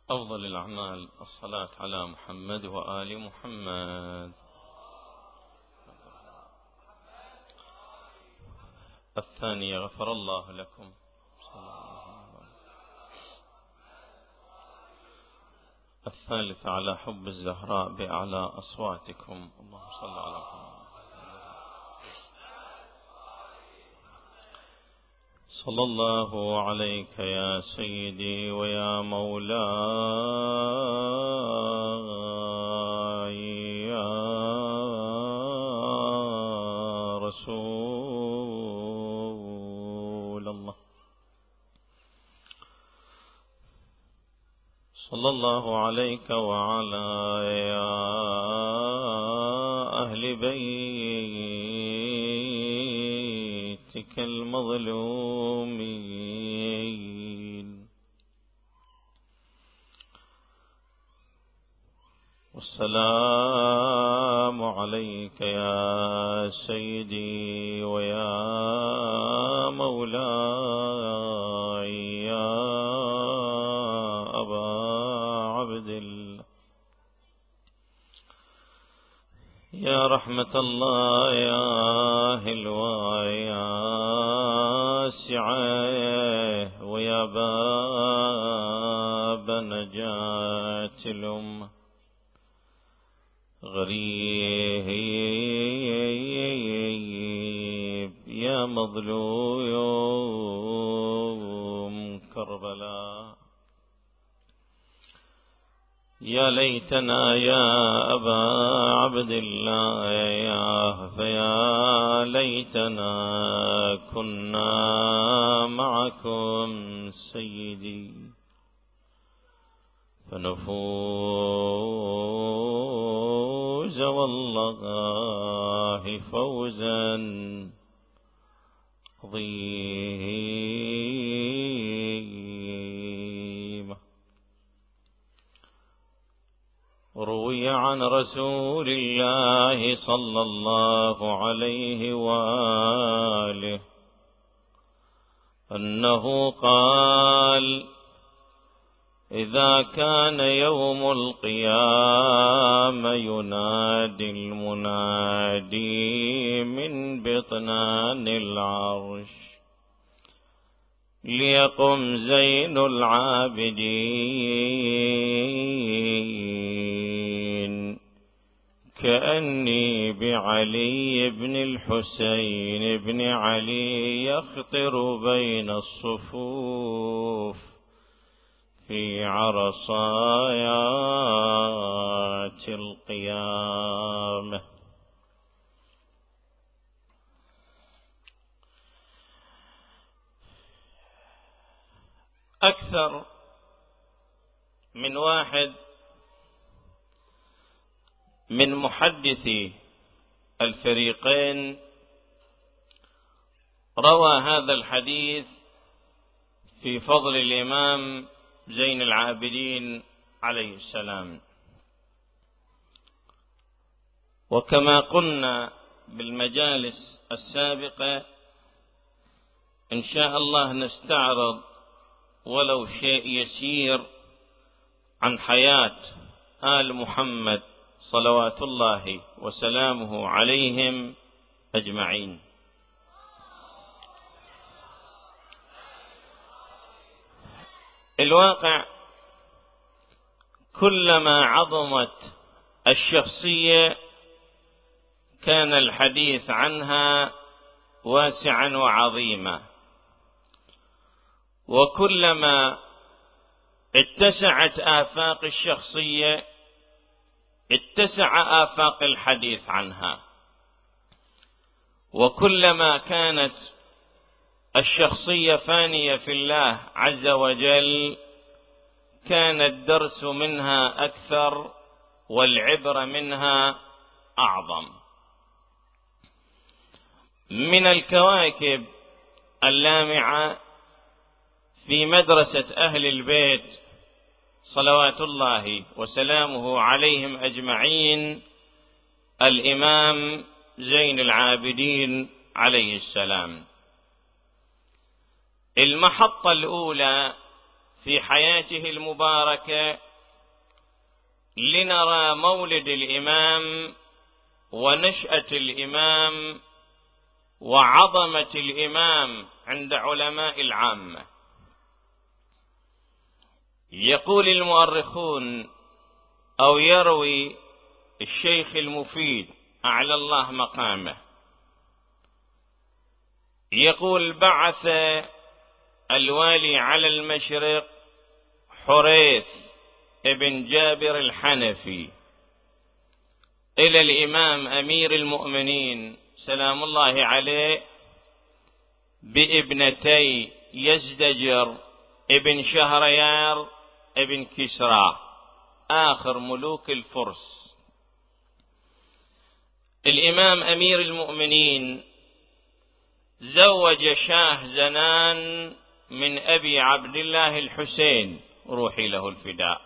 أفضل الأعمال الصلاة على محمد وآل محمد. الثانية غفر الله لكم. الثالثة على حب الزهراء بأعلى أصواتكم. اللهم صل على محمد. صلى الله عليك يا سيدي ويا مولاي يا رسول الله. صلى الله عليك وعلى يا أهل بيتك المظلومين. والسلام عليك يا سيدي ويا مولاي يا أبا عبد الله. يا رحمة الله يا هلوى يا سعيه ويا باب نجاة الأمة. غريب يا مظلوم كربلاء. يا ليتنا يا أبا عبد الله فيا ليتنا كنا معكم سيدي فنفوز والله فوزا عظيما. روي عن رسول الله صلى الله عليه وآله أنه قال: إذا كان يوم القيامة ينادي المنادي من بطنان العرش ليقم زين العابدين كأني بعلي بن الحسين بن علي يخطر بين الصفوف في عرصات القيامة. أكثر من واحد من محدثي الفريقين روى هذا الحديث في فضل الإمام زين العابدين عليه السلام. وكما قلنا بالمجالس السابقة إن شاء الله نستعرض ولو شيء يسير عن حياة آل محمد صلوات الله وسلامه عليهم أجمعين. الواقع كلما عظمت الشخصية كان الحديث عنها واسعا وعظيما، وكلما اتسعت آفاق الشخصية اتسع آفاق الحديث عنها، وكلما كانت الشخصية فانية في الله عز وجل كان الدرس منها أكثر والعبرة منها أعظم. من الكواكب اللامعة في مدرسة أهل البيت صلوات الله وسلامه عليهم أجمعين الإمام زين العابدين عليه السلام. المحطة الأولى في حياته المباركة لنرى مولد الإمام ونشأة الإمام وعظمة الإمام عند علماء العامة. يقول المؤرخون أو يروي الشيخ المفيد أعلى الله مقامه، يقول: بعث الوالي على المشرق حريث ابن جابر الحنفي إلى الإمام أمير المؤمنين سلام الله عليه بابنتي يزدجر ابن شهريار ابن كسرى آخر ملوك الفرس. الإمام أمير المؤمنين زوج شاه زنان من أبي عبد الله الحسين روحي له الفداء،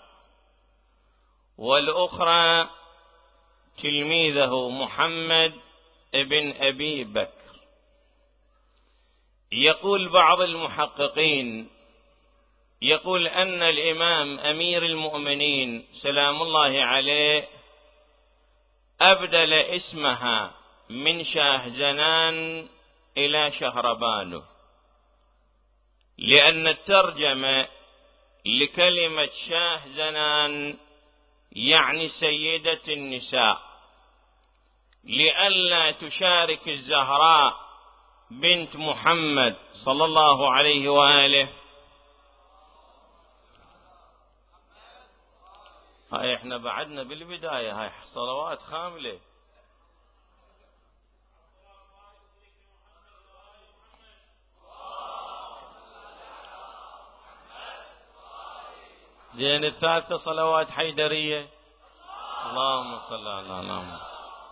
والأخرى تلميذه محمد ابن أبي بكر. يقول بعض المحققين يقول أن الإمام أمير المؤمنين سلام الله عليه أبدل اسمها من شاه زنان إلى شهربانو، لأن الترجمة لكلمة شاه زنان يعني سيدة النساء، لئلا تشارك الزهراء بنت محمد صلى الله عليه وآله. هاي احنا بعدنا بالبداية، هاي صلوات خاملة. زين الثالثة صلوات حيدرية. اللهم صل على محمد.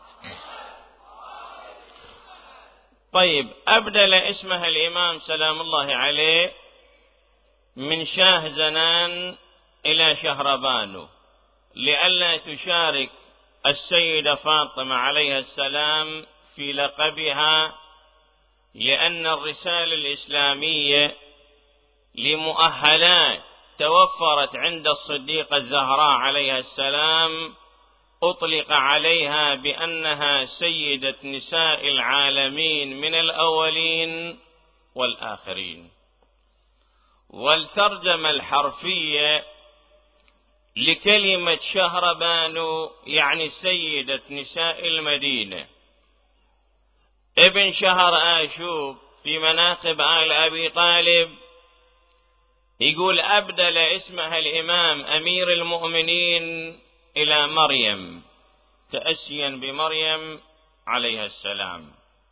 طيب، أبدل اسمها الإمام سلام الله عليه من شاه زنان إلى شهربانو لئلا تشارك السيدة فاطمة عليها السلام في لقبها، لأن الرسالة الإسلامية لمؤهلات توفرت عند الصديقة الزهراء عليها السلام أطلق عليها بأنها سيدة نساء العالمين من الأولين والآخرين. والترجمة الحرفية لكلمة شهربانو يعني سيدة نساء المدينة. ابن شهر آشوب في مناقب آل أبي طالب يقول: أبدل اسمها الإمام أمير المؤمنين إلى مريم تأسيا بمريم عليها السلام.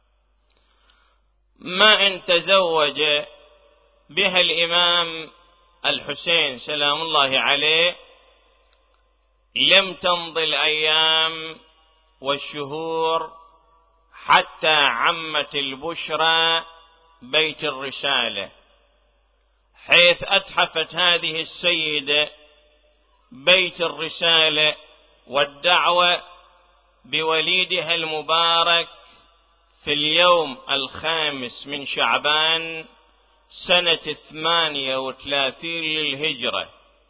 ما إن تزوج بها الإمام الحسين سلام الله عليه لم تمضي الأيام والشهور حتى عمت البشرى بيت الرسالة، حيث أتحفت هذه السيدة بيت الرسالة والدعوة بوليدها المبارك في اليوم 5 من شعبان سنة 38 للهجرة.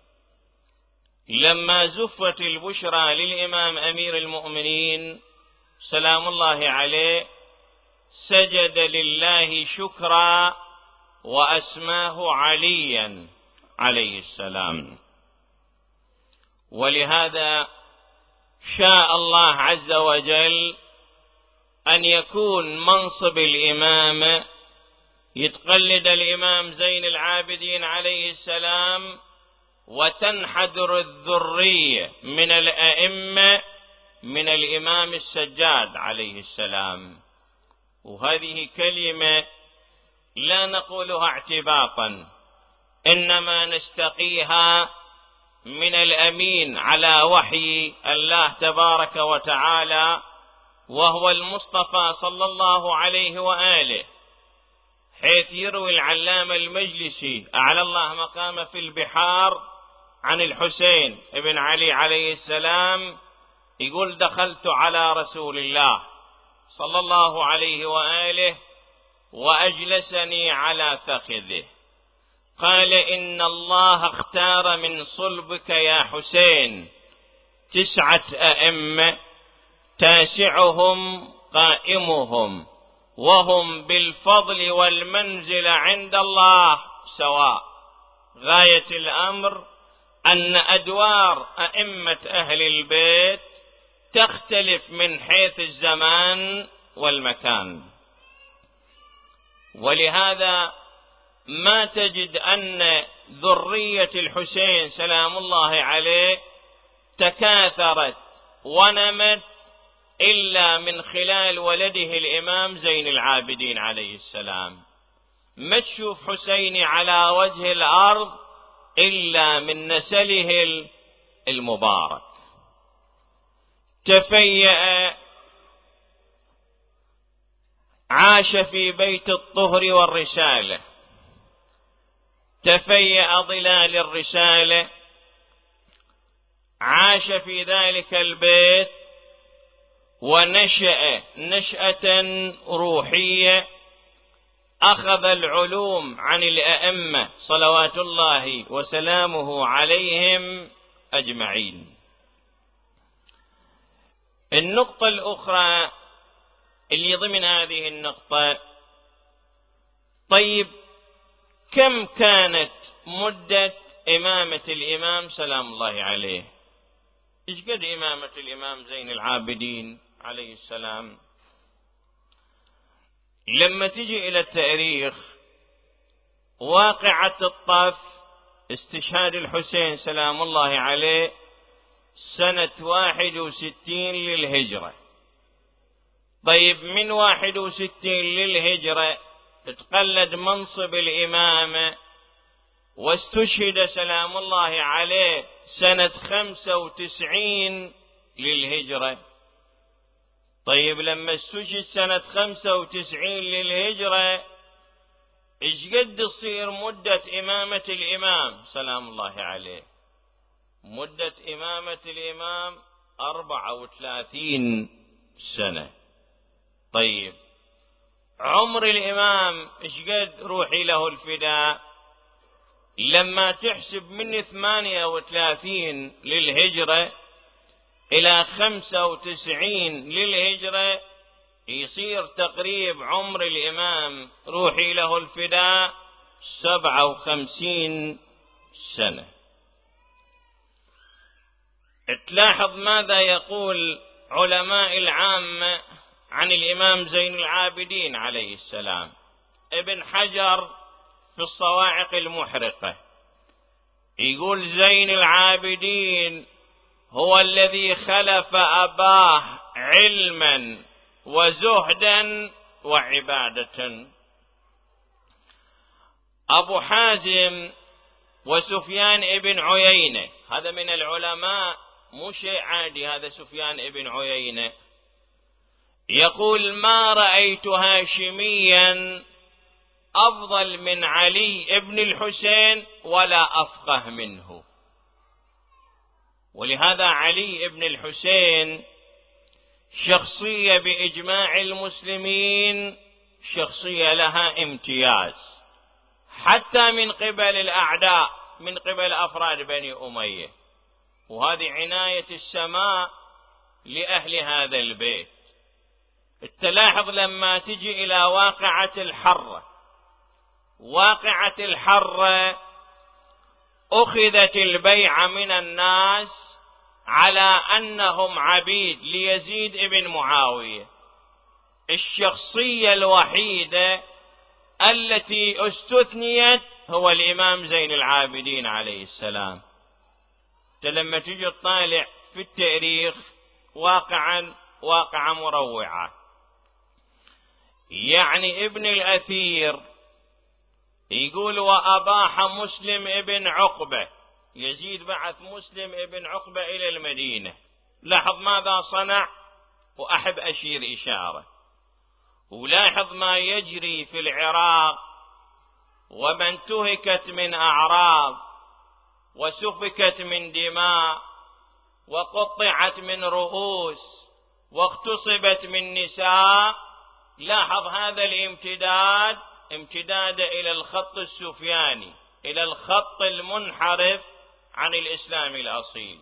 لما زفت البشرى للإمام أمير المؤمنين سلام الله عليه سجد لله شكرا وأسماه عليا عليه السلام. ولهذا شاء الله عز وجل أن يكون منصب الإمامة يتقلد الإمام زين العابدين عليه السلام، وتنحدر الذرية من الأئمة من الإمام السجاد عليه السلام. وهذه كلمة لا نقولها اعتباطا، إنما نستقيها من الأمين على وحي الله تبارك وتعالى، وهو المصطفى صلى الله عليه وآله، حيث يروي العلامة المجلسي أعلى الله مقامه في البحار عن الحسين ابن علي عليه السلام يقول: دخلت على رسول الله صلى الله عليه وآله وأجلسني على فخذه، قال: إن الله اختار من صلبك يا حسين 9 أئمة، تاسعهم قائمهم، وهم بالفضل والمنزلة عند الله سواء. غاية الأمر أن أدوار أئمة أهل البيت تختلف من حيث الزمان والمكان، ولهذا ما تجد أن ذرية الحسين سلام الله عليه تكاثرت ونمت إلا من خلال ولده الإمام زين العابدين عليه السلام. ما تشوف حسيني على وجه الأرض إلا من نسله المبارك. تفيأ، عاش في بيت الطهر والرسالة، تفيأ ظلال الرسالة، عاش في ذلك البيت، ونشأ نشأة روحية، أخذ العلوم عن الأئمة صلوات الله وسلامه عليهم أجمعين. النقطة الأخرى اللي ضمن هذه النقطة، طيب كم كانت مدة إمامة الإمام سلام الله عليه؟ إيش قد إمامة الإمام زين العابدين عليه السلام؟ لما تجي إلى التاريخ، واقعة الطف استشهاد الحسين سلام الله عليه سنة 61 للهجرة. طيب من 61 للهجرة تقلد منصب الإمامة، واستشهد سلام الله عليه سنة 95 للهجرة. طيب لما استشهد سنة 95 للهجرة، إيش قد تصير مدة إمامة الإمام سلام الله عليه؟ مدة إمامة الإمام 34 سنة. طيب عمر الإمام إيش قد؟ روحي له الفداء. لما تحسب من 38 للهجرة إلى 95 للهجرة، يصير تقريب عمر الإمام روحي له الفداء 57 سنة. تلاحظ ماذا يقول علماء العامة عن الإمام زين العابدين عليه السلام. ابن حجر في الصواعق المحرقة يقول: زين العابدين هو الذي خلف أباه علما وزهدا وعبادة. أبو حازم وسفيان ابن عيينة، هذا من العلماء، مو شيء عادي هذا سفيان ابن عيينة، يقول: ما رأيت هاشميا أفضل من علي ابن الحسين ولا أفقه منه. ولهذا علي ابن الحسين شخصية بإجماع المسلمين، شخصية لها امتياز حتى من قبل الأعداء، من قبل أفراد بني أمية، وهذه عناية السماء لأهل هذا البيت. تلاحظ لما تجي إلى واقعة الحرة، واقعة الحرة أخذت البيعة من الناس على أنهم عبيد ليزيد ابن معاوية. الشخصية الوحيدة التي استثنيت هو الإمام زين العابدين عليه السلام. لما تجي تطالع في التاريخ واقعة مروعة. يعني ابن الأثير يقول: وأباح مسلم ابن عقبة، يزيد بعث مسلم ابن عقبة إلى المدينة. لاحظ ماذا صنع، وأحب أشير إشارة، ولاحظ ما يجري في العراق، وما انتهكت من أعراض، وسفكت من دماء، وقطعت من رؤوس، واغتصبت من نساء. لاحظ هذا الامتداد، امتداد إلى الخط السفياني، إلى الخط المنحرف عن الإسلام الأصيل.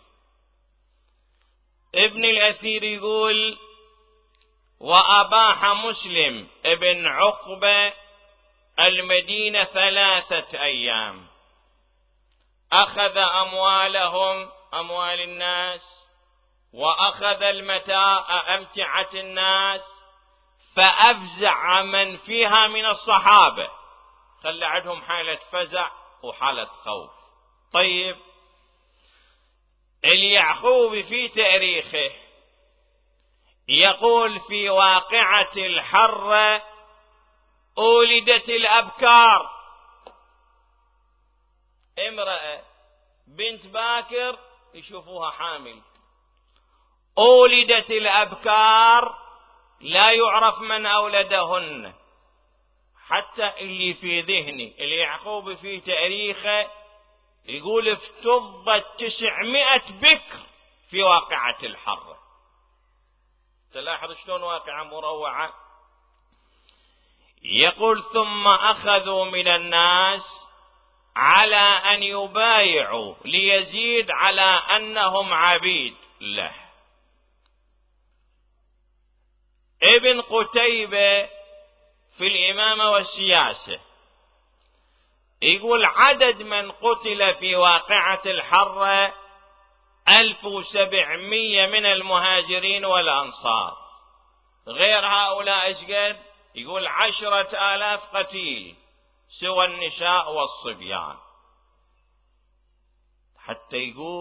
ابن الأثير يقول: وأباح مسلم ابن عقبة المدينة 3 أيام، أخذ أموالهم، أموال الناس، وأخذ المتاع، أمتعة الناس، فأفزع من فيها من الصحابة، خلى عندهم حالة فزع وحالة خوف. طيب، اليعقوبي في تاريخه يقول: في واقعة الحرة أولدت الأبكار، امرأة بنت باكر يشوفوها حامل، أولدت الأبكار لا يعرف من أولدهن. حتى اللي في ذهني اليعقوبي في تاريخه يقول: افتضت 900 بكر في واقعة الحرة. تلاحظ شلون واقعة مروعة. يقول: ثم أخذوا من الناس على أن يبايعوا ليزيد على أنهم عبيد له. ابن قتيبة في الإمامة والسياسة يقول: عدد من قتل في واقعة الحرة 1700 من المهاجرين والأنصار، غير هؤلاء إشقد؟ يقول 10,000 قتيل سوى النساء والصبيان. حتى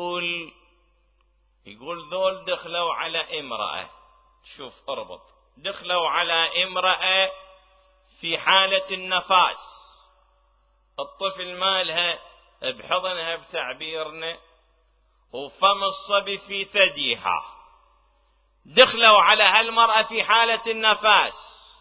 يقول ذول دخلوا على امرأة، شوف اربط، دخلوا على امرأة في حالة النفاس، الطفل مالها بحضنها بتعبيرنا، وفم الصبي في ثديها. دخلوا على هالمرأة في حالة النفاس،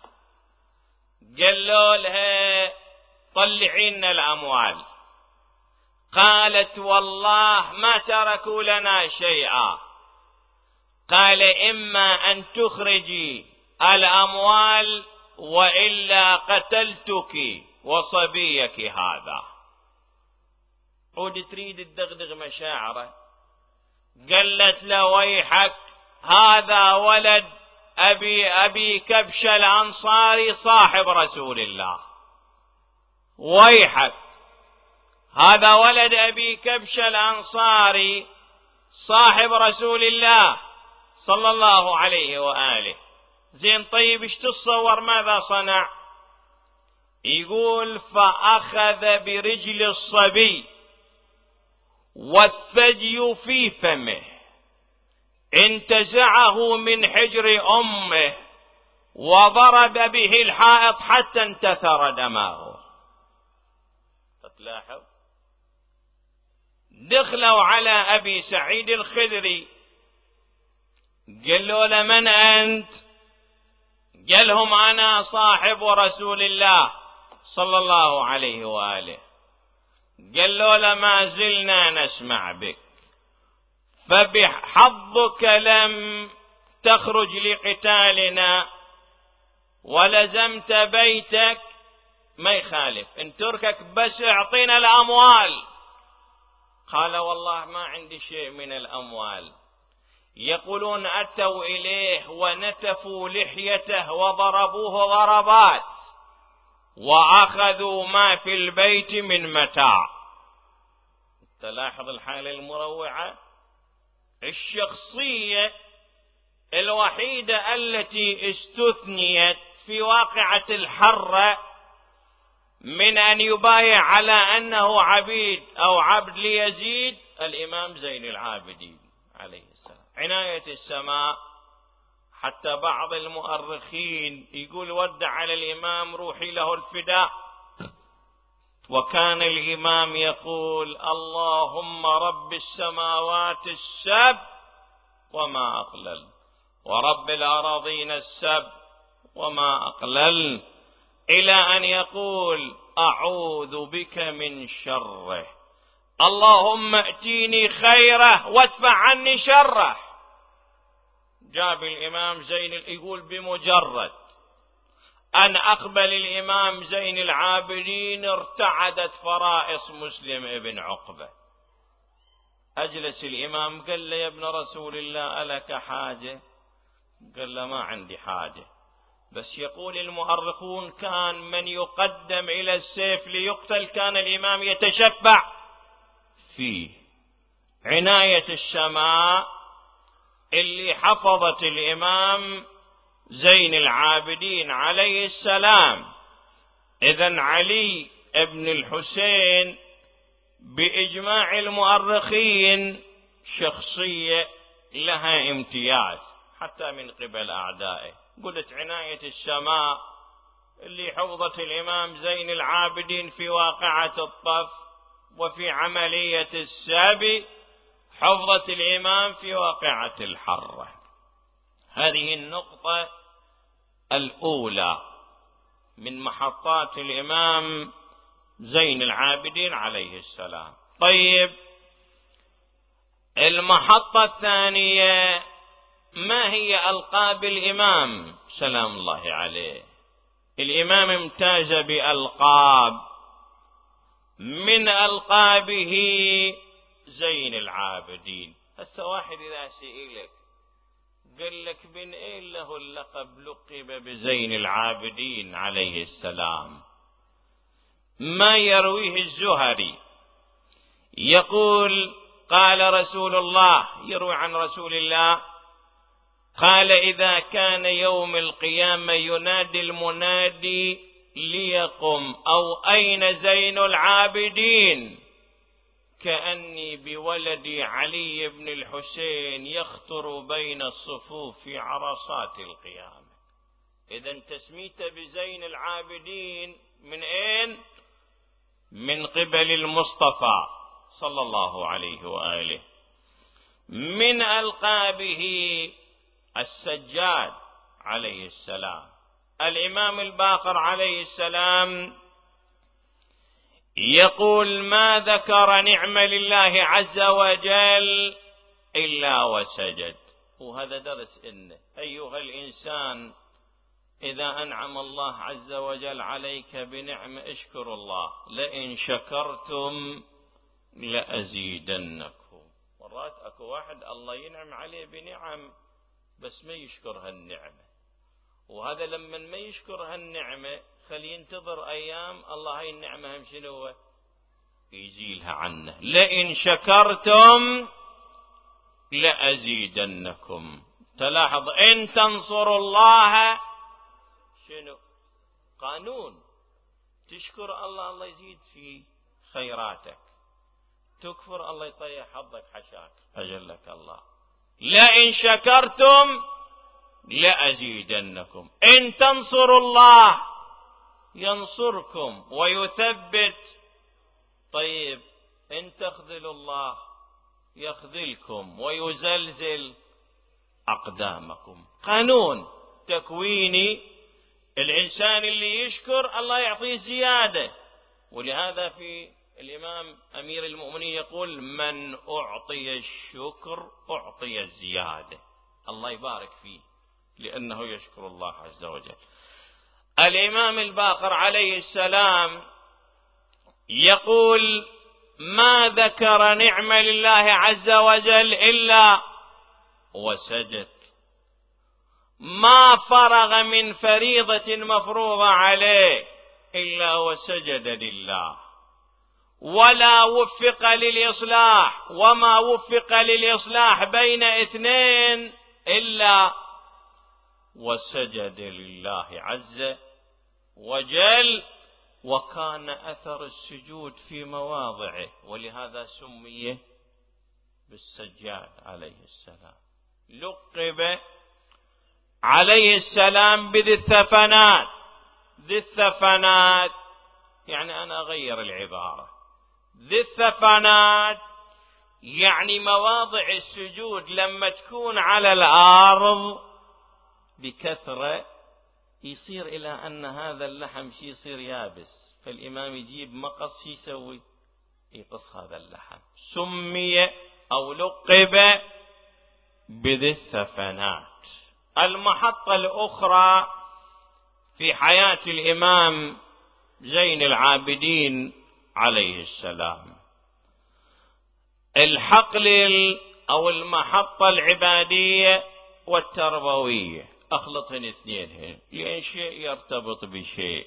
قالوا لها: طلعين الأموال. قالت: والله ما تركوا لنا شيئا. قال: إما أن تخرجي الأموال وإلا قتلتك وصبيك هذا. عود تريد تدغدغ مشاعره. قالت له: ويحك، هذا ولد أبي كبش الأنصاري صاحب رسول الله. ويحك، هذا ولد أبي كبش الأنصاري صاحب رسول الله صلى الله عليه وآله. زين، طيب ايش تتصور ماذا صنع؟ يقول: فأخذ برجل الصبي والثدي في فمه، انتزعه من حجر أمه وضرب به الحائط حتى انتثر دماغه. تلاحظ، دخلوا على أبي سعيد الخدري، قالوا له: من أنت؟ قالهم: أنا صاحب رسول الله صلى الله عليه وآله. قالوا له: ما زلنا نسمع بك، فبحظك لم تخرج لقتالنا ولزمت بيتك، ما يخالف ان تركك، بس اعطينا الأموال. قال: والله ما عندي شيء من الأموال. يقولون: أتوا إليه ونتفوا لحيته وضربوه ضربات وأخذوا ما في البيت من متاع. تلاحظ الحالة المروعة. الشخصية الوحيدة التي استثنيت في واقعة الحرة من أن يبايع على أنه عبيد أو عبد ليزيد الإمام زين العابدين عليه السلام. عناية السماء، حتى بعض المؤرخين يقول: ودع على الإمام روحي له الفداء. وكان الإمام يقول: اللهم رب السماوات السبع وما أقلل، ورب الأراضين السبع وما أقلل، إلى أن يقول: أعوذ بك من شره، اللهم ائتيني خيره وادفع عني شره. جاب الإمام زين يقول: بمجرد أن أقبل الإمام زين العابدين ارتعدت فرائص مسلم بن عقبة. أجلس الإمام قال له: يا ابن رسول الله ألك حاجة؟ قال له: ما عندي حاجة، بس يقول المؤرخون كان من يقدم إلى السيف ليقتل كان الإمام يتشفع فيه. عناية السماء اللي حفظت الإمام زين العابدين عليه السلام. إذن علي ابن الحسين بإجماع المؤرخين شخصية لها امتياز حتى من قبل أعدائه. قلت عناية السماء اللي حفظت الإمام زين العابدين في واقعة الطف وفي عملية السبي، حفظت الإمام في واقعة الحرة. هذه النقطة الأولى من محطات الإمام زين العابدين عليه السلام. طيب، المحطة الثانية: ما هي ألقاب الإمام سلام الله عليه؟ الإمام امتاز بألقاب، من ألقابه زين العابدين. هسه واحد إذا سئلك قال لك: بن إيه له اللقب لقب بزين العابدين عليه السلام؟ ما يرويه الزهري يقول: قال رسول الله، يروي عن رسول الله قال: إذا كان يوم القيامة ينادي المنادي ليقم أو أين زين العابدين، كأني بولدي علي بن الحسين يخطر بين الصفوف في عرصات القيامة. إذن تسميته بزين العابدين من أين؟ من قبل المصطفى صلى الله عليه وآله. من ألقابه السجاد عليه السلام. الإمام الباقر عليه السلام يقول: ما ذكر نعم لله عز وجل إلا وسجد. وهذا درس إنه أيها الإنسان إذا أنعم الله عز وجل عليك بنعمة اشكر الله، لئن شكرتم لأزيدنكم. مرات أكو واحد الله ينعم عليه بنعم بس ما يشكر هالنعمة، وهذا لما ما يشكر هالنعمة خلي ينتظر أيام الله هاي النعمة هم شنو يزيلها عنه. لئن شكرتم لأزيدنكم. تلاحظ إن تنصروا الله شنو قانون، تشكر الله الله يزيد في خيراتك، تكفر الله يطيح حظك حشاك أجلك الله. لئن شكرتم لأزيدنكم. إن تنصروا الله ينصركم ويثبت. طيب، إن تخذلوا الله يخذلكم ويزلزل أقدامكم. قانون تكويني، الإنسان اللي يشكر الله يعطيه زيادة. ولهذا في الإمام أمير المؤمنين يقول: من أعطي الشكر أعطي الزيادة. الله يبارك فيه لأنه يشكر الله عز وجل. الإمام الباقر عليه السلام يقول: ما ذكر نعمة لله عز وجل إلا وسجد. ما فرغ من فريضة مفروضة عليه إلا وسجد لله، ولا وفق للإصلاح، وما وفق للإصلاح بين اثنين إلا وسجد لله عز وجل. وكان أثر السجود في مواضعه، ولهذا سمي بالسجاد عليه السلام. لقب عليه السلام بذي الثفنات. ذي الثفنات يعني أنا أغير العبارة، ذي الثفنات يعني مواضع السجود لما تكون على الأرض بكثرة يصير إلى أن هذا اللحم يصير يابس، فالإمام يجيب مقص يسوي يقص هذا اللحم. سمي أو لقب بذي الثفنات. المحطة الأخرى في حياة الإمام زين العابدين عليه السلام. الحقل أو المحطة العبادية والتربوية، أخلطهن اثنينهن لأن شيء يرتبط بشيء.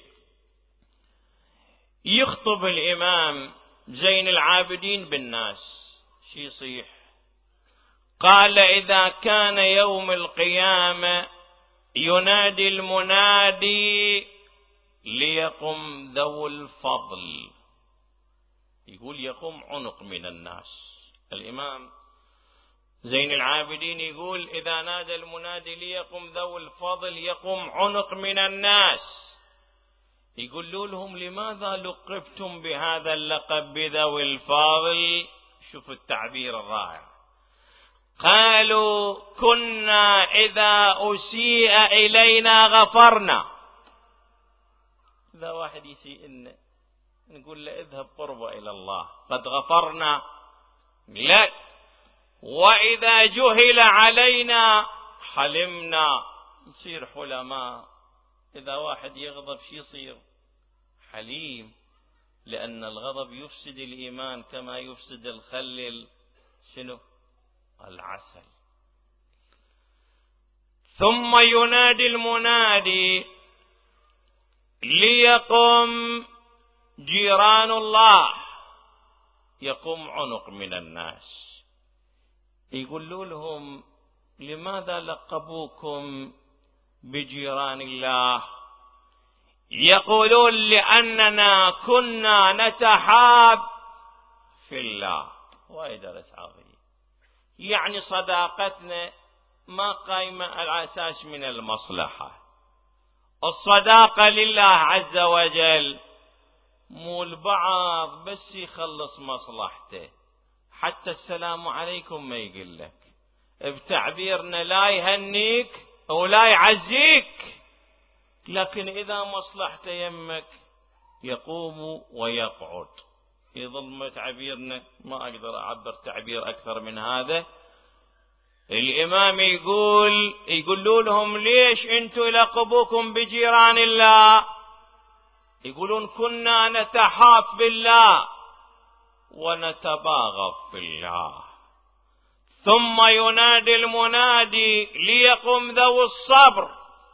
يخطب الإمام زين العابدين بالناس، شي يصيح؟ قال: إذا كان يوم القيامة ينادي المنادي ليقم ذو الفضل، يقول يقوم عنق من الناس. الإمام زين العابدين يقول: إذا نادى المنادي ليقم ذو الفضل يقوم عنق من الناس. يقولوا لهم: لماذا لقبتم بهذا اللقب بذوي الفضل؟ شوفوا التعبير الرائع. قالوا: كنا إذا أسيء إلينا غفرنا. إذا واحد يسيء لنا نقول له: اذهب قربة إلى الله، قد غفرنا لك. وإذا جهل علينا حلمنا، نصير حلماء. إذا واحد يغضب شي يصير؟ حليم، لأن الغضب يفسد الإيمان كما يفسد الخل شنو؟ العسل. ثم ينادي المنادي ليقم جيران الله، يقوم عنق من الناس. يقولوا لهم: لماذا لقبوكم بجيران الله؟ يقولون: لأننا كنا نتحاب في الله. وايد درس عظيم، يعني صداقتنا ما قايمة على أساس من المصلحة. الصداقة لله عز وجل، مو البعض بس يخلص مصلحته، حتى السلام عليكم ما يقول لك، بتعبيرنا لا يهنيك ولا يعزيك، لكن إذا مصلحته يمك يقوم ويقعد. يظل تعبيرنا ما أقدر أعبر تعبير أكثر من هذا. الإمام يقول لهم: ليش أنتم لقبوكم بجيران الله؟ يقولون: كنا نتحاف بالله ونتباغض في الله. ثم ينادي المنادي ليقم ذو الصبر،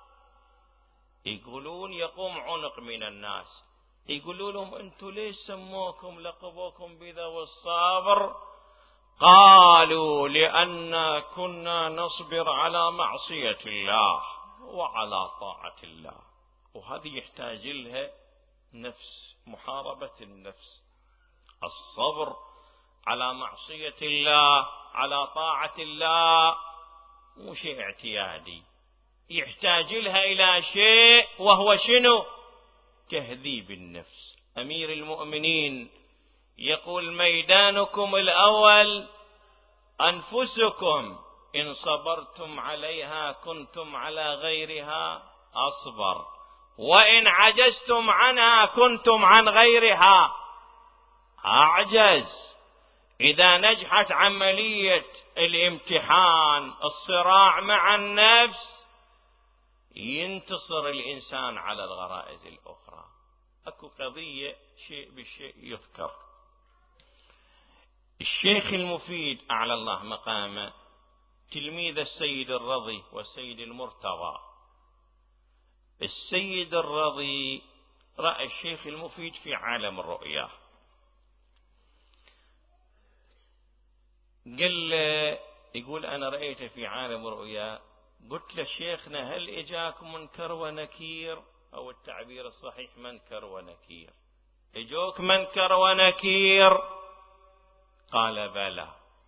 يقولون يقوم عنق من الناس. يقولوا لهم: أنتم ليش سموكم لقبوكم بذو الصبر؟ قالوا: لأن كنا نصبر على معصية الله وعلى طاعة الله. وهذه يحتاج لها نفس، محاربة النفس. الصبر على معصية الله على طاعة الله مو شيء اعتيادي، يحتاج لها إلى شيء، وهو شنو؟ تهذيب النفس. أمير المؤمنين يقول: ميدانكم الأول أنفسكم، إن صبرتم عليها كنتم على غيرها أصبر، وإن عجزتم عنها كنتم عن غيرها أعجز. إذا نجحت عملية الامتحان، الصراع مع النفس، ينتصر الإنسان على الغرائز الأخرى. أكو قضية شيء بالشيء يذكر. الشيخ المفيد أعلى الله مقامه، تلميذ السيد الرضي والسيد المرتضى. السيد الرضي رأى الشيخ المفيد في عالم الرؤيا، قال له، يقول: أنا رأيته في عالم الرؤيا. قلت له: شيخنا هل إجاك منكر ونكير؟ أو التعبير الصحيح منكر ونكير، إجوك منكر ونكير؟ قال: بلى.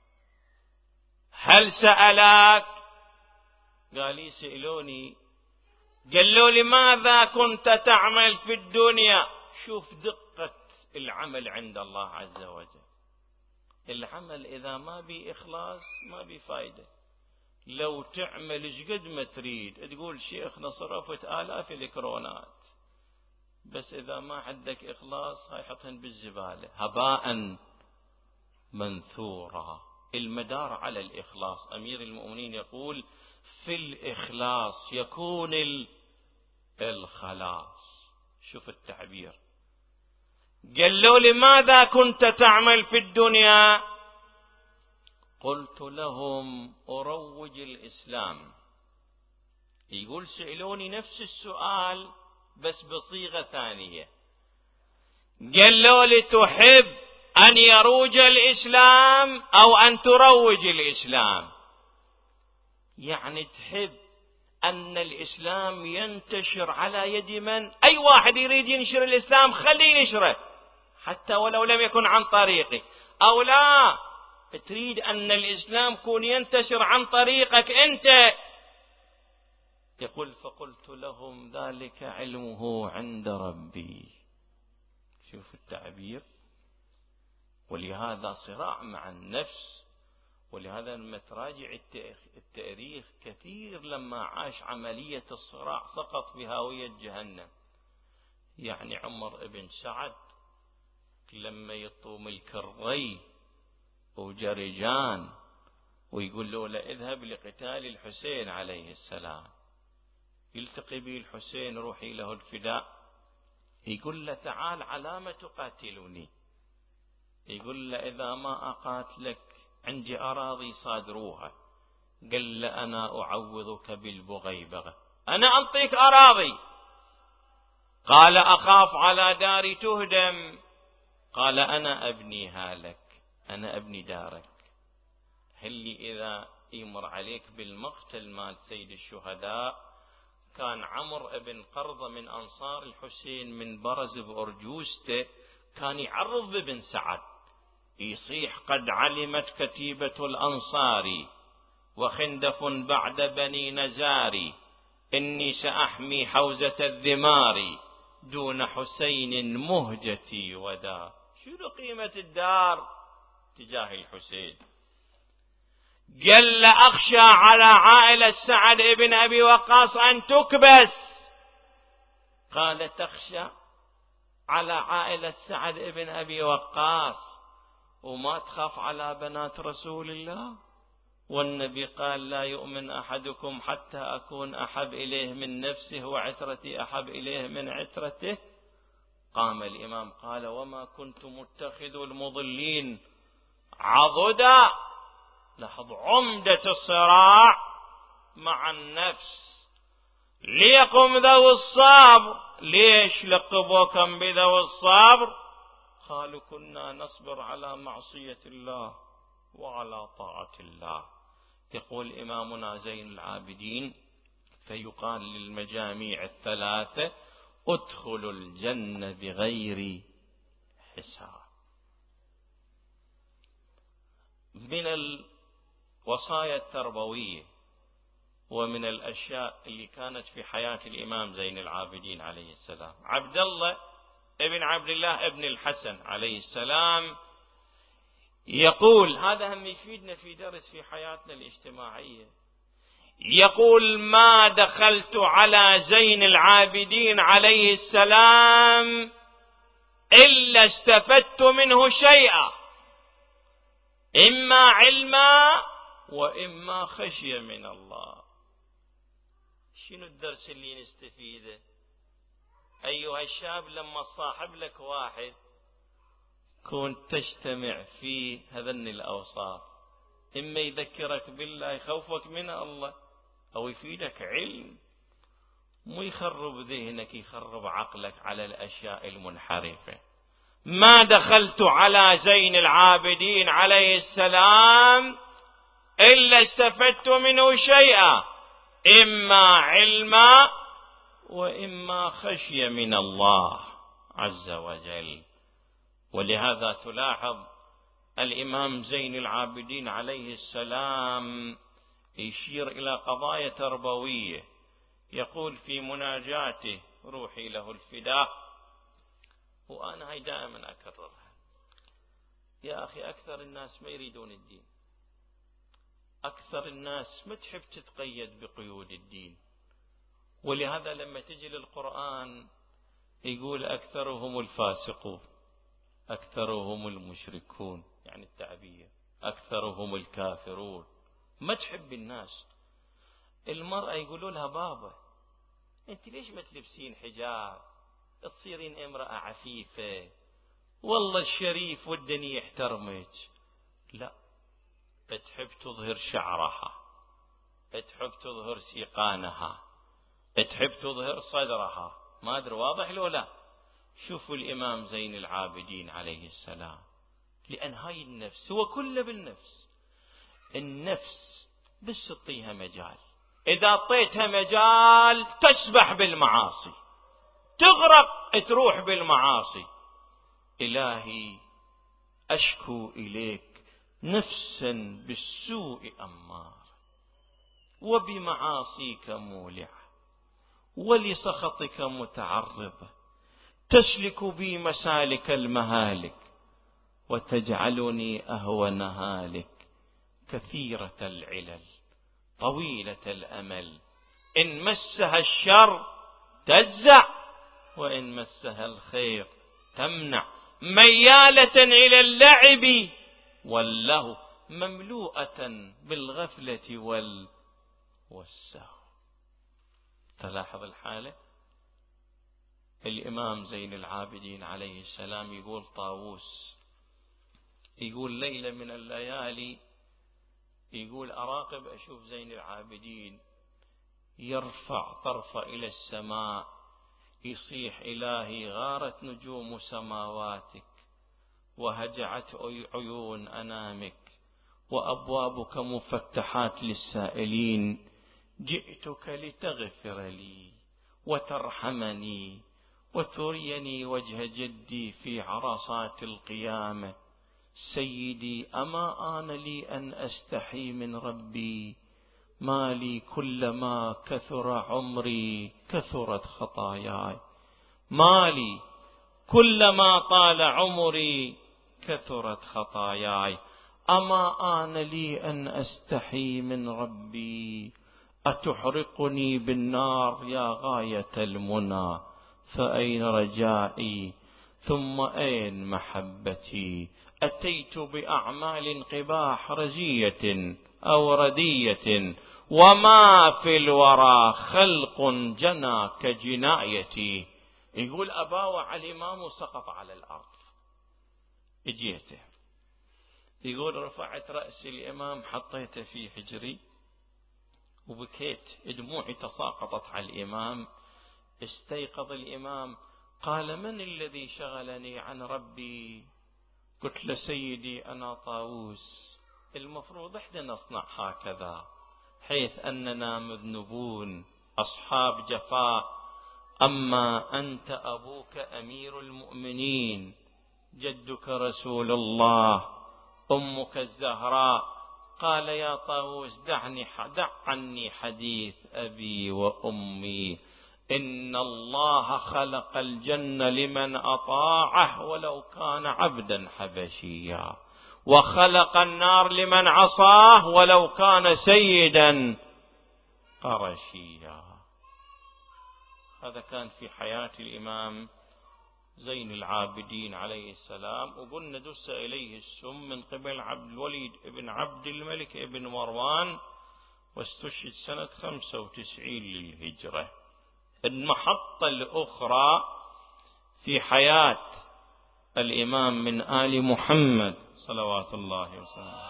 هل سألاك؟ قال: لي سألوني. قال له: لماذا كنت تعمل في الدنيا؟ شوف دقة العمل عند الله عز وجل. العمل إذا ما بي إخلاص ما بي فايدة. لو تعمل شقد ما تريد، تقول شيخنا صرفت آلاف الكرونات، بس إذا ما عندك إخلاص هاي حطهن بالزبالة هباء منثورا. المدار على الإخلاص. أمير المؤمنين يقول: في الإخلاص يكون الخلاص. شوف التعبير، قال له لماذا كنت تعمل في الدنيا؟ قلت لهم أروج الإسلام. يقول سألوني نفس السؤال بس بصيغة ثانية، قال له لتحب أن يروج الإسلام أو أن تروج الإسلام؟ يعني تحب أن الإسلام ينتشر على يد من؟ أي واحد يريد ينشر الإسلام خليه ينشره حتى ولو لم يكن عن طريقك، أو لا تريد أن الإسلام يكون ينتشر عن طريقك أنت؟ يقول فقلت لهم ذلك علمه عند ربي. شوف التعبير. ولهذا صراع مع النفس، ولهذا لما تراجع التاريخ كثير لما عاش عملية الصراع سقط في هاوية جهنم. يعني عمر بن سعد لما يطوم الكري وجرجان ويقول له لا اذهب لقتال الحسين عليه السلام، يلتقي به الحسين روحي له الفداء، يقول له تعال على ما تقاتلني؟ يقول له إذا ما أقاتلك عندي أراضي صادروها. قال له أنا أعوضك بالبغيبغة، أنا أعطيك أراضي. قال أخاف على داري تهدم. قال أنا أبنيها لك، أنا أبني دارك. هل إذا يمر عليك بالمقتل مال سيد الشهداء، كان عمرو بن قرظة من أنصار الحسين من برز بأرجوسته كان يعرض بابن سعد يصيح قد علمت كتيبة الأنصار وخندف بعد بني نزاري إني سأحمي حوزة الذمار دون حسين مهجتي ودا. شنو قيمة الدار تجاه الحسين؟ قال أخشى على عائلة سعد بن أبي وقاص أن تكبس. قال تخشى على عائلة سعد بن أبي وقاص وما تخاف على بنات رسول الله؟ والنبي قال لا يؤمن أحدكم حتى أكون أحب إليه من نفسه وعترتي أحب إليه من عترته. قام الإمام قال وما كنت متخذ المضلين عضدا. لاحظ عمدة الصراع مع النفس. ليقم ذو الصبر. ليش لقبوكم بذو الصبر؟ قالوا كنا نصبر على معصية الله وعلى طاعة الله. يقول إمامنا زين العابدين فيقال للمجاميع الثلاثة ادخلوا الجنة بغير حساب. من الوصايا التربوية ومن الأشياء اللي كانت في حياة الإمام زين العابدين عليه السلام، عبد الله ابن عبد الله ابن الحسن عليه السلام يقول، هذا هم يفيدنا في درس في حياتنا الاجتماعية، يقول ما دخلت على زين العابدين عليه السلام إلا استفدت منه شيئا، إما علما وإما خشية من الله. شنو الدرس اللي نستفيده؟ أيها الشاب لما تصاحب لك واحد كنت تجتمع فيه هذن الأوصاف، إما يذكرك بالله يخوفك من الله أو يفيدك علم، مو يخرب ذهنك يخرب عقلك على الأشياء المنحرفة. ما دخلت على زين العابدين عليه السلام إلا استفدت منه شيئا، إما علما وإما خشية من الله عز وجل. ولهذا تلاحظ الإمام زين العابدين عليه السلام يشير إلى قضايا تربوية، يقول في مناجاته روحي له الفداء، وأنا هاي دائما أكررها، يا أخي أكثر الناس ما يريدون الدين، أكثر الناس ما تحب تتقيد بقيود الدين. ولهذا لما تجي للقرآن يقول أكثرهم الفاسقون، أكثرهم المشركون، يعني التعبير أكثرهم الكافرون. ما تحب الناس. المرأة يقولوا لها بابا، أنت ليش ما تلبسين حجاب تصيرين امرأة عفيفة؟ والله الشريف ودني يحترمك. لا، تحب تظهر شعرها، تحب تظهر سيقانها، تحب تظهر صدرها. ما أدري واضح لو لا؟ شوفوا الإمام زين العابدين عليه السلام، لأن هاي النفس هو كله بالنفس. النفس بس تعطيها مجال، إذا أعطيتها مجال تسبح بالمعاصي، تغرق، تروح بالمعاصي. إلهي أشكو إليك نفسا بالسوء أمار، وبمعاصيك مولعة، ولسخطك متعرضة، تسلك بي مسالك المهالك، وتجعلني أهون هالك، كثيرة العلل طويلة الأمل، إن مسها الشر تجزع، وإن مسها الخير تمنع، ميالة إلى اللعب واللهو، مملوءة بالغفلة والسهو. تلاحظ الحالة. الإمام زين العابدين عليه السلام يقول طاووس، يقول ليلة من الليالي، يقول أراقب أشوف زين العابدين يرفع طرفه إلى السماء، يصيح إلهي غارت نجوم سماواتك، وهجعت عيون أنامك، وأبوابك مفتحات للسائلين، جئتك لتغفر لي وترحمني وتريني وجه جدي في عرصات القيامة. سيدي أما آن لي أن أستحي من ربي؟ ما لي كلما كثر عمري كثرت خطاياي، ما لي كلما طال عمري كثرت خطاياي. أما آن لي أن أستحي من ربي؟ أتحرقني بالنار يا غاية المنى؟ فأين رجائي ثم أين محبتي؟ أتيت بأعمال قباح رزية أو ردية، وما في الورى خلق جنى كجنايتي. يقول أباوع الإمام وسقط على الأرض. اجيته، يقول رفعت رأس الإمام حطيته في حجري وبكيت، دموعي تساقطت على الإمام. استيقظ الإمام، قال من الذي شغلني عن ربي؟ قلت له سيدي أنا طاووس، المفروض احنا نصنع هكذا، حيث أننا مذنبون أصحاب جفاء، أما أنت أبوك أمير المؤمنين، جدك رسول الله، أمك الزهراء. قال يا طاووس دع عني حديث أبي وأمي، إن الله خلق الجنة لمن أطاعه ولو كان عبدا حبشيا، وخلق النار لمن عصاه ولو كان سيدا قرشيا. هذا كان في حياة الإمام زين العابدين عليه السلام. وقلنا دس إليه السم من قبل عبد الوليد ابن عبد الملك ابن مروان، واستشهد سنة 95 للهجرة. المحطة الأخرى في حياة الإمام من آل محمد صلوات الله وسلامه،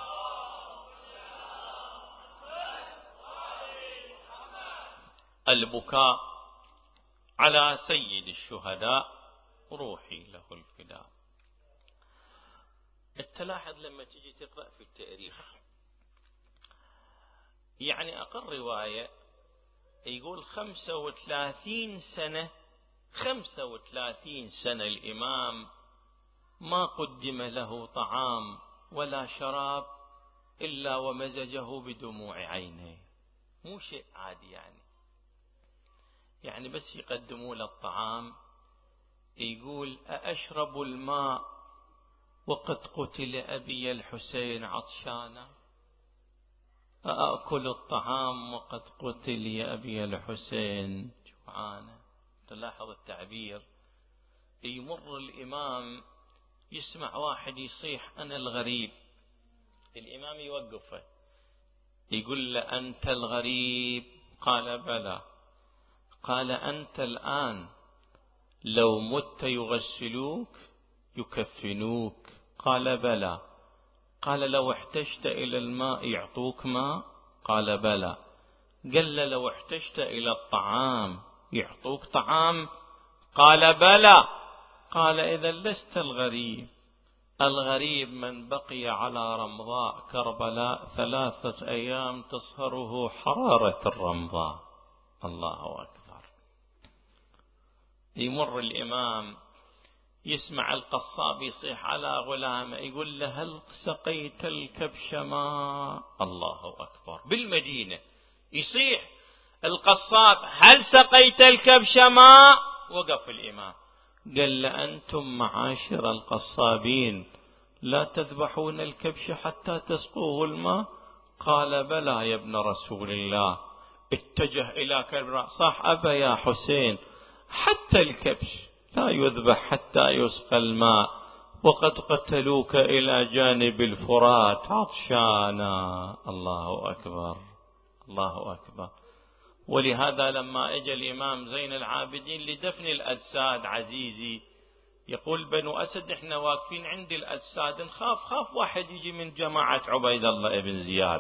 البكاء على سيد الشهداء روحي له الفداء. تلاحظ لما تجي تقرأ في التاريخ، يعني أقل رواية يقول 35 سنة الإمام ما قدم له طعام ولا شراب إلا ومزجه بدموع عينيه. مو شيء عادي، يعني بس يقدموا له الطعام يقول أأشرب الماء وقد قتل أبي الحسين عطشانا؟ أأكل الطعام وقد قتل أبي الحسين جوعانا؟ تلاحظ التعبير. يمر الإمام يسمع واحد يصيح أنا الغريب، الإمام يوقفه يقول له أنت الغريب؟ قال بلى. قال أنت الآن لو مت يغسلوك يكفنوك؟ قال بلى. قال لو احتجت إلى الماء يعطوك ماء؟ قال بلى. قال لو احتجت إلى الطعام يعطوك طعام؟ قال بلى. قال إذا لست الغريب، الغريب من بقي على رمضاء كربلاء 3 أيام تصهره حرارة الرمضاء. الله أكبر. يمر الإمام يسمع القصاب يصيح على غلامه يقول له هل سقيت الكبش ماء؟ الله أكبر. بالمدينة يصيح القصاب هل سقيت الكبش ماء؟ وقف الإمام قال له أنتم معاشر القصابين لا تذبحون الكبش حتى تسقوه الماء؟ قال بلى يا ابن رسول الله. اتجه إلى كربلاء صاح أبا يا حسين حتى الكبش لا يذبح حتى يسقى الماء، وقد قتلوك إلى جانب الفرات عطشانا. الله أكبر، الله أكبر. ولهذا لما اجى الإمام زين العابدين لدفن الأجساد عزيزي يقول بنو أسد احنا واقفين عند الأجساد نخاف واحد يجي من جماعة عبيد الله ابن زياد.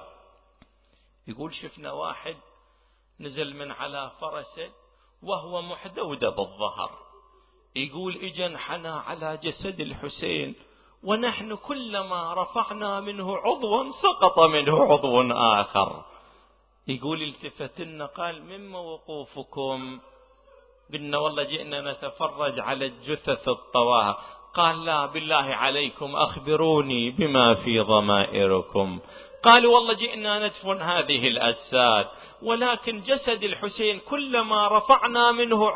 يقول شفنا واحد نزل من على فرسه وهو محدودة بالظهر، يقول اجا انحنى على جسد الحسين ونحن كلما رفعنا منه عضوا سقط منه عضو آخر. يقول التفتنا قال مما وقوفكم؟ قلنا والله جئنا نتفرج على الجثث الطواها. قال لا بالله عليكم أخبروني بما في ضمائركم. قالوا والله جئنا ندفن هذه الأجساد، ولكن جسد الحسين كلما رفعنا منه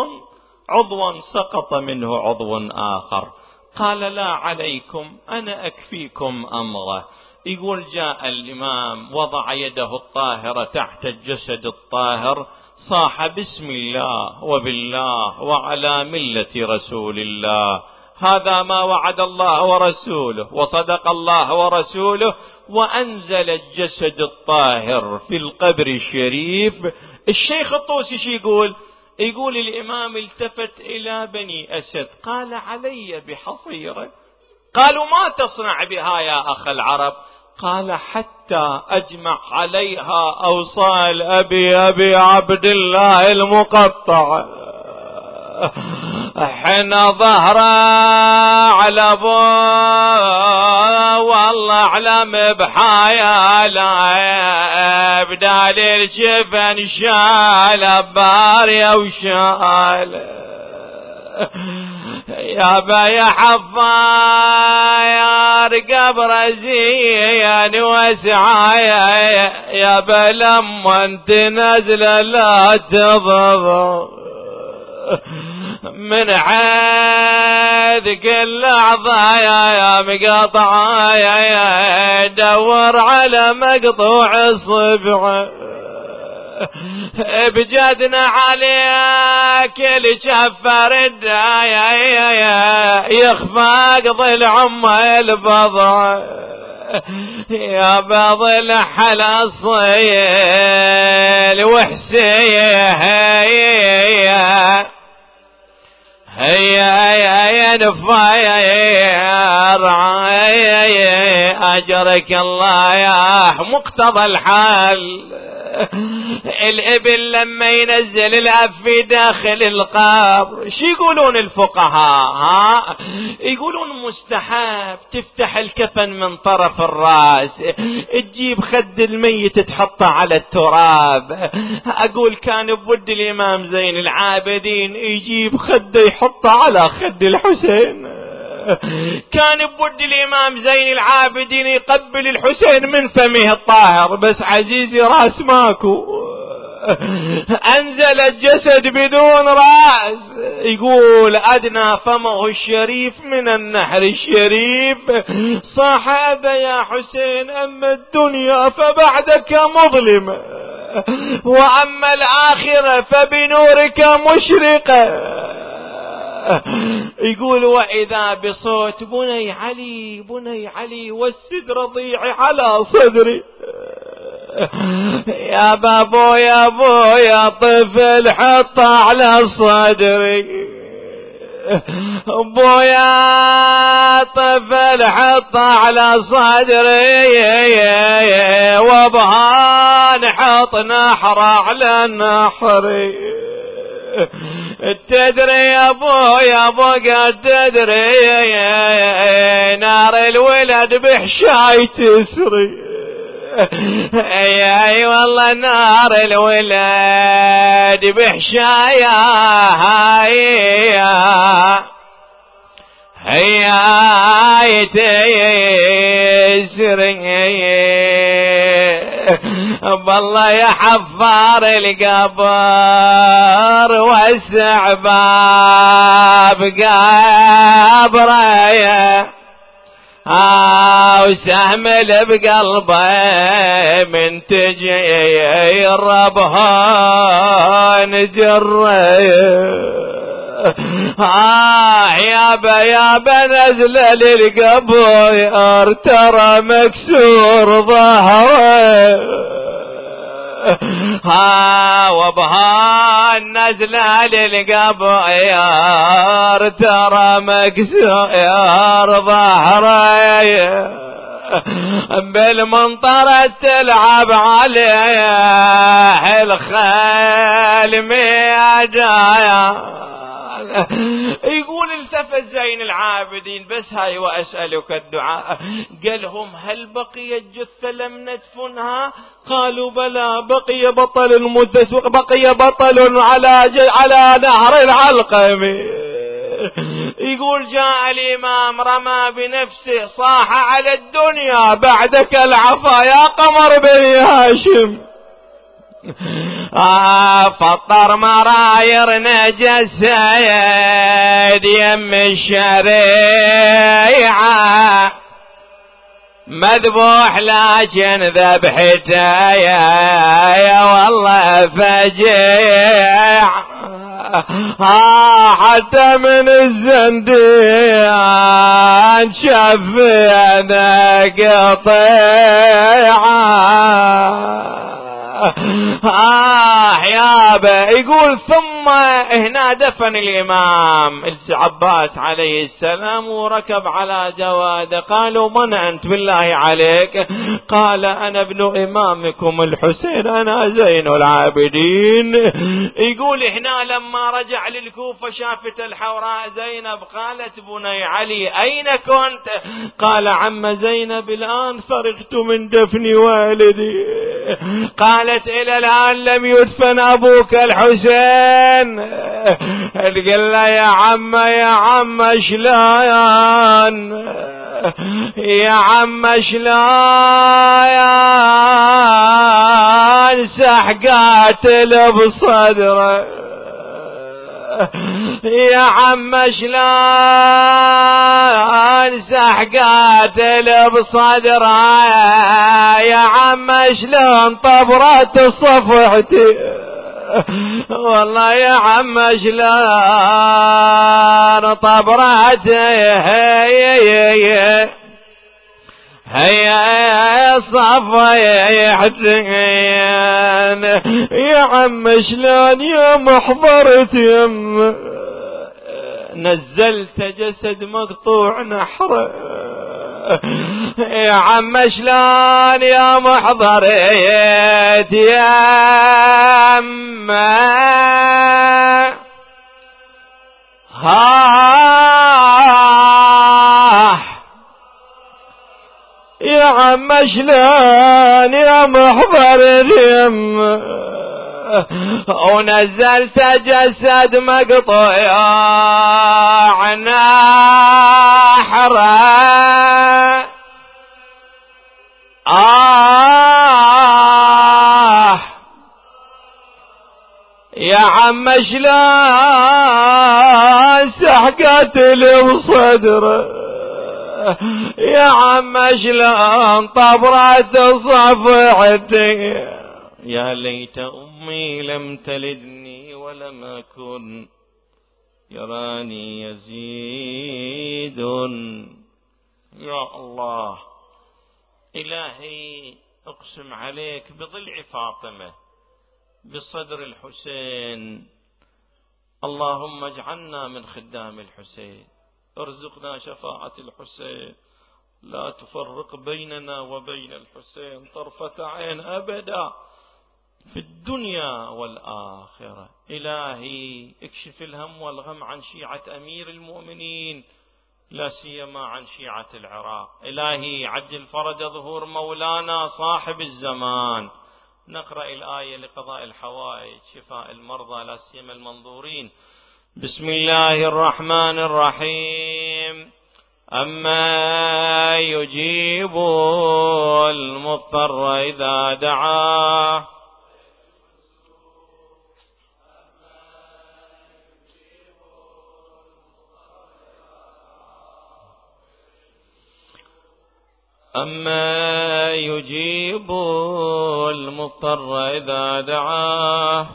عضوا سقط منه عضو آخر. قال لا عليكم أنا أكفيكم أمره. يقول جاء الإمام وضع يده الطاهرة تحت الجسد الطاهر صاح بسم الله وبالله وعلى ملة رسول الله، هذا ما وعد الله ورسوله وصدق الله ورسوله. وأنزل الجسد الطاهر في القبر الشريف. الشيخ الطوسي شو يقول الإمام التفت إلى بني أسد قال علي بحصيرة. قالوا ما تصنع بها يا أخ العرب؟ قال حتى أجمع عليها أوصال أبي عبد الله المقطع حين ظهر على أبو والله أعلم بحيا لا بدال الجبن شال باري وشال يا بيا حفاير قبر زين وسعايا يا بلم وانت نزل لا تضض من عاد كل عضايا يا مقاطع يا دور على مقطوع الصبع بجدنا عليك الشفر الدايا يخفى قضي عم البضع يا بضل حلا الصيل وحسيه هيا نفاير أجرك الله يا مقتضى الحال. الإبل لما ينزل الأب في داخل القبر شو يقولون الفقهاء؟ يقولون مستحب تفتح الكفن من طرف الرأس، تجيب خد الميت تحطه على التراب. أقول كان بود الإمام زين العابدين يجيب خده يحطه على خد الحسين، كان بود الإمام زين العابدين يقبل الحسين من فمه الطاهر، بس عزيزي راس ماكو، أنزل الجسد بدون رأس. يقول أدنى فمه الشريف من النحر الشريف. صاحب يا حسين أما الدنيا فبعدك مظلمة، وأما الآخرة فبنورك مشرقة. يقول وإذا بصوت بني علي والسدر ضيع على صدري. يا بابو يا ابو يا طفل حط على صدري، ابويا طفل حط على صدري وابها نحط نحر على نحري. تدري يا ابو قد تدري نار الولد بحشاي تسري. اي والله نار الولد بحشايا هي تسري. بالله يا حفار القبر وسع باب قبره وسهمل بقلبه من تجي ربها نجره. يابا نزل للقبر ترى مكسور ظهره. وبها النزلة للقبر ترى مكسور ظهره. بالمنطرة تلعب عليه الخيل ميجايا. يقول التفت زين العابدين بس هاي وأسألك الدعاء. قالهم هل بقي الجثة لم ندفنها؟ قالوا بلى بقي بطل بقي بطل على نهر العلقم. يقول جاء الإمام رمى بنفسه صاح على الدنيا بعدك العفا يا قمر بني هاشم. فطر مراير نجسد يم الشريعة مذبوح لكن ذبحته يا والله فجيع. حتى من الزنديان شفينا قطيعة. يابا يقول ثم هنا دفن الإمام العباس عليه السلام وركب على جواده. قالوا من أنت بالله عليك؟ قال أنا ابن إمامكم الحسين أنا زين العابدين. يقول هنا لما رجع للكوفة شافت الحوراء زينب قالت بني علي أين كنت؟ قال عم زينب الآن فرغت من دفن والدي. قالت إلى الآن لم يدفن أبوك الحسين. قال له يا عم شلون يا عم شلون سحقات بصدره يا عم شلون سحقات بصدره يا عم شلون طبرت صفحتي والله يا عم شلون طبرت هيا صفيحتين يا عم شلون يا محضرت يم نزلت جسد مقطوع نحره يا عم شلون يا محضرت يم يا عم شلون يا محضر اليم ونزلت جسد مقطوع نحره يا عم شلون سحقت لي بصدره يا عم شلون طبرت صفحتي يا ليت أمي لم تلدني ولم أكن يراني يزيد. يا الله إلهي أقسم عليك بضلع فاطمة بصدر الحسين، اللهم اجعلنا من خدام الحسين، ارزقنا شفاعة الحسين، لا تفرق بيننا وبين الحسين طرفة عين أبدا في الدنيا والآخرة. إلهي اكشف الهم والغم عن شيعة أمير المؤمنين، لا سيما عن شيعة العراق. إلهي عجل فرج ظهور مولانا صاحب الزمان. نقرأ الآية لقضاء الحوائج، شفاء المرضى لا سيما المنظورين. بسم الله الرحمن الرحيم. أما يجيب المضطر إذا دعاه أما يجيب المضطر إذا دعاه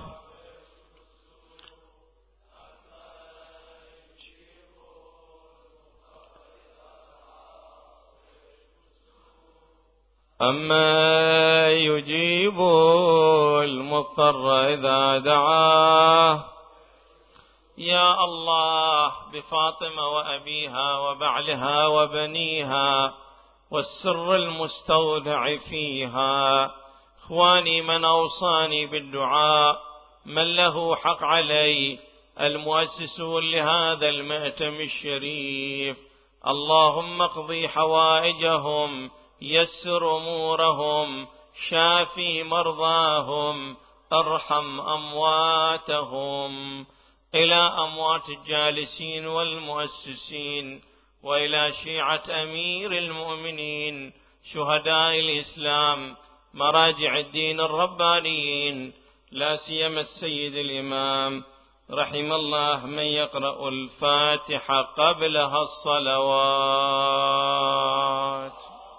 أما يجيب المضطر إذا دعاه. يا الله بفاطمة وأبيها وبعلها وبنيها والسر المستودع فيها، إخواني من أوصاني بالدعاء من له حق علي، المؤسسون لهذا المأتم الشريف. اللهم اقضي حوائجهم، يسر أمورهم، شافي مرضاهم، ارحم أمواتهم. إلى أموات الجالسين والمؤسسين، وإلى شيعة أمير المؤمنين شهداء الإسلام مراجع الدين الربانيين، لا سيما السيد الإمام، رحم الله من يقرأ الفاتحة قبلها الصلوات.